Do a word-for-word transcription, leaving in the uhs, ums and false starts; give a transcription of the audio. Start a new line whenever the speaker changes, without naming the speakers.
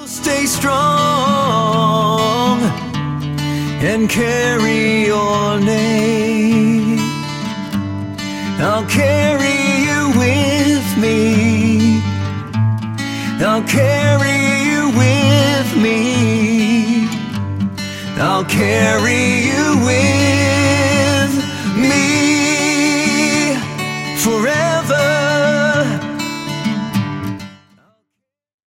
Stay strong and carry your name. I'll carry you with me. I'll carry you with me. I'll carry you with me.